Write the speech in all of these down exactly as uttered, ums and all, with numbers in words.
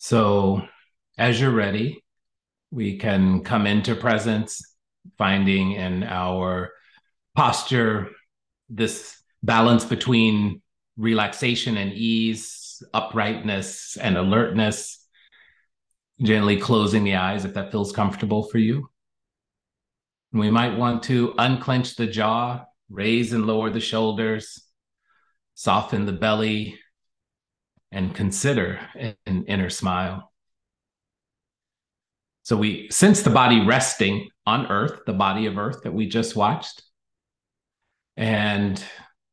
So, as you're ready, we can come into presence, finding in our posture this balance between relaxation and ease, uprightness and alertness, gently closing the eyes if that feels comfortable for you. We might want to unclench the jaw, raise and lower the shoulders, soften the belly, and consider an inner smile. So we sense the body resting on Earth, the body of Earth that we just watched, and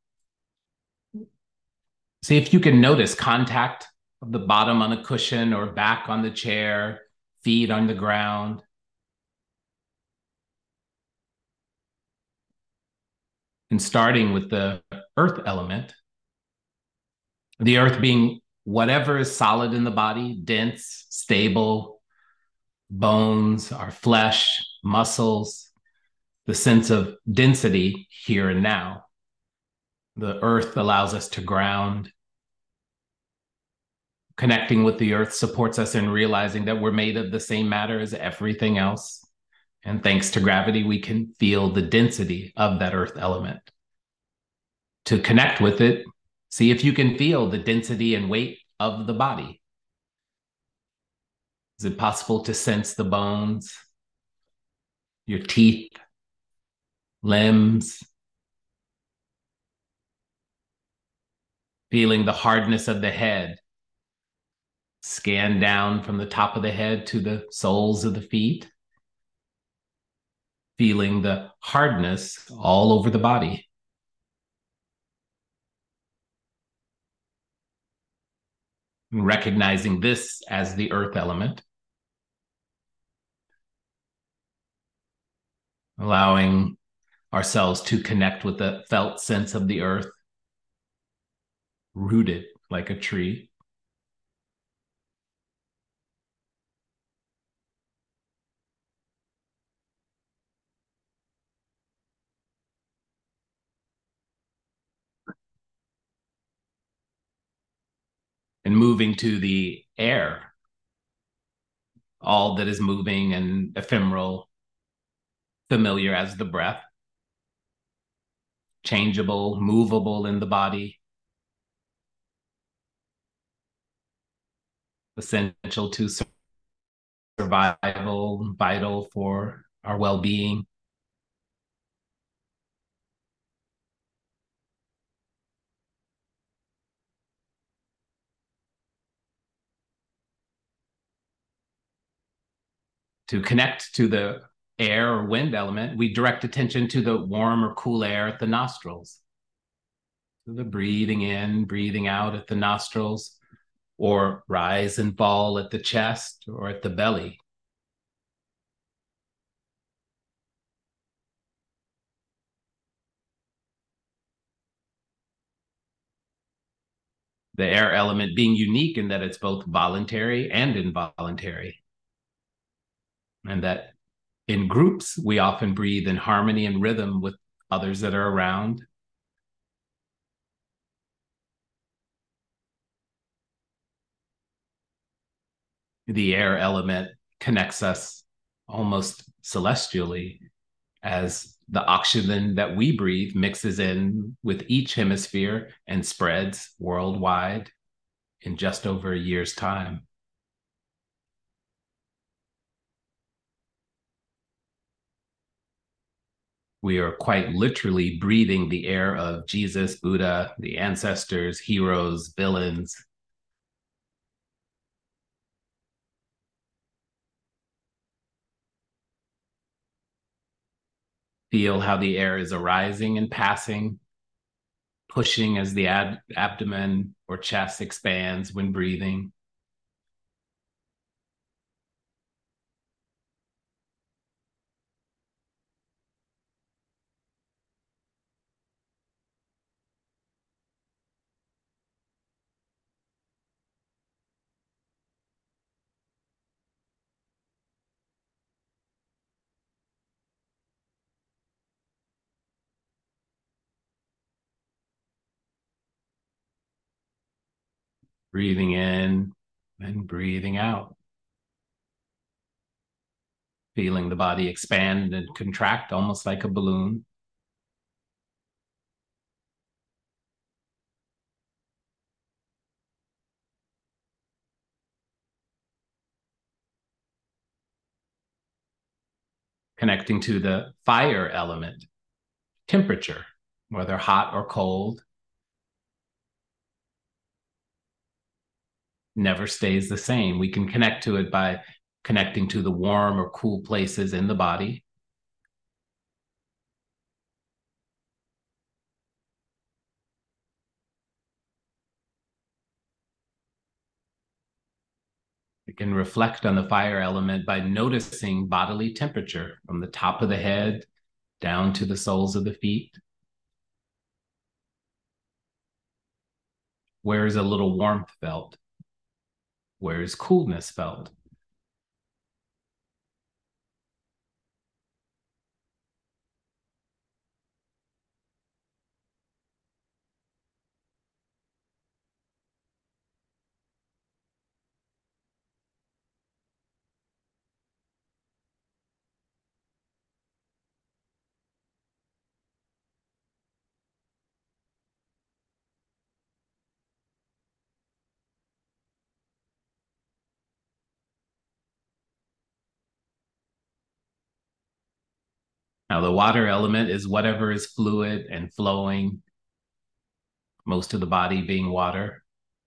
see if you can notice contact of the bottom on the cushion or back on the chair, feet on the ground. And starting with the earth element, the earth being whatever is solid in the body, dense, stable, bones, our flesh, muscles, the sense of density here and now. The earth allows us to ground. Connecting with the earth supports us in realizing that we're made of the same matter as everything else. And thanks to gravity, we can feel the density of that earth element. To connect with it, see if you can feel the density and weight of the body. Is it possible to sense the bones, your teeth, limbs, feeling the hardness of the head? Scan down from the top of the head to the soles of the feet, feeling the hardness all over the body. And recognizing this as the earth element, allowing ourselves to connect with the felt sense of the earth, rooted like a tree. And moving to the air, all that is moving and ephemeral, familiar as the breath, changeable, movable in the body, essential to survival, vital for our well-being. To connect to the air or wind element, we direct attention to the warm or cool air at the nostrils. So the breathing in, breathing out at the nostrils, or rise and fall at the chest or at the belly. The air element being unique in that it's both voluntary and involuntary. And that in groups, we often breathe in harmony and rhythm with others that are around. The air element connects us almost celestially as the oxygen that we breathe mixes in with each hemisphere and spreads worldwide in just over a year's time. We are quite literally breathing the air of Jesus, Buddha, the ancestors, heroes, villains. Feel how the air is arising and passing, pushing as the ad- abdomen or chest expands when breathing. Breathing in, And breathing out. Feeling the body expand and contract almost like a balloon. Connecting to the fire element, temperature, whether hot or cold, never stays the same. We can connect to it by connecting to the warm or cool places in the body. We can reflect on the fire element by noticing bodily temperature from the top of the head down to the soles of the feet. Where is a little warmth felt? Where is coolness felt? Now, the water element is whatever is fluid and flowing, most of the body being water.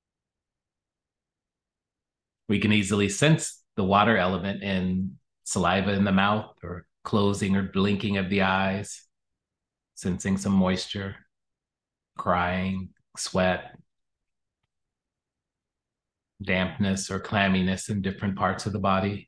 We can easily sense the water element in saliva in the mouth or closing or blinking of the eyes, sensing some moisture, crying, sweat, dampness or clamminess in different parts of the body.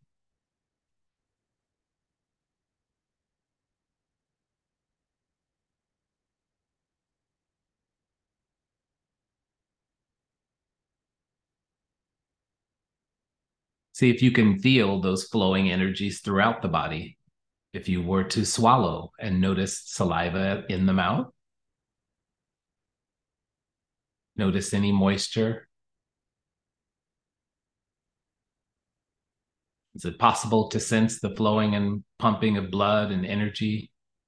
See if you can feel those flowing energies throughout the body. If you were to swallow and notice saliva in the mouth, notice any moisture. Is it possible to sense the flowing and pumping of blood and energy?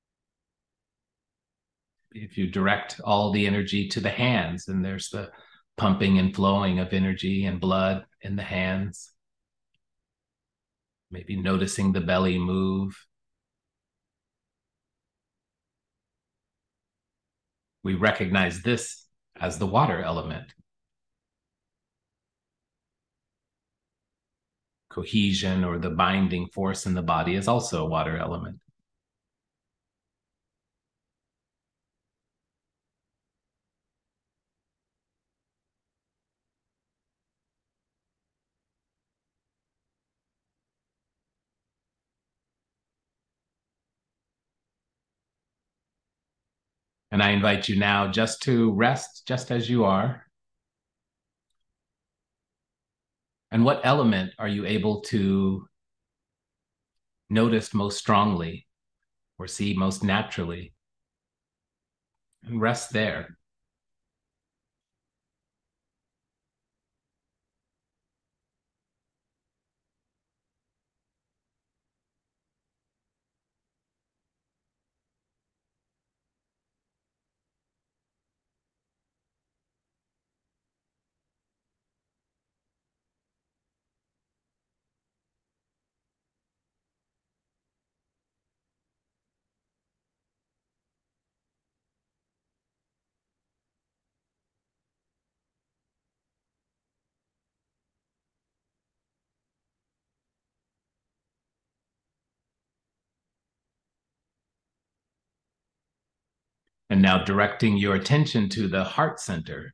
If you direct all the energy to the hands, and there's the pumping and flowing of energy and blood in the hands. Maybe noticing the belly move. We recognize this as the water element. Cohesion, or the binding force in the body, is also a water element. And I invite you now just to rest just as you are. And what element are you able to notice most strongly or see most naturally? And rest there. And now directing your attention to the heart center.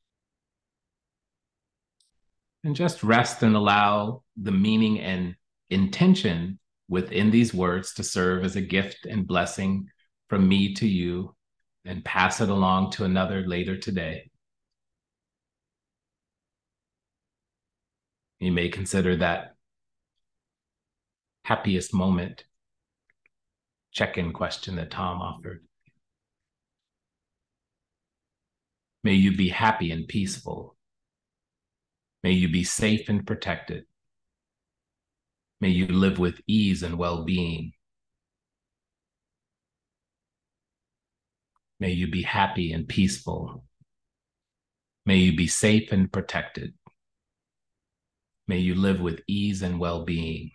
And just rest and allow the meaning and intention within these words to serve as a gift and blessing from me to you, and pass it along to another later today. You may consider that happiest moment check-in question that Tom offered. May you be happy and peaceful. May you be safe and protected. May you live with ease and well-being. May you be happy and peaceful. May you be safe and protected. May you live with ease and well-being.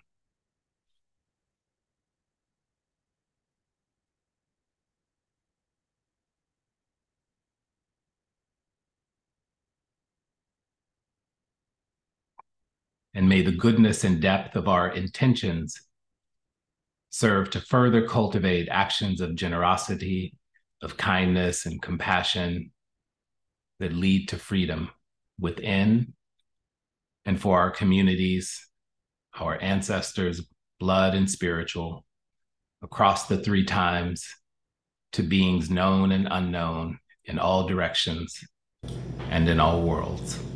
And may the goodness and depth of our intentions serve to further cultivate actions of generosity, of kindness and compassion that lead to freedom within and for our communities, our ancestors, blood and spiritual, across the three times, to beings known and unknown in all directions and in all worlds.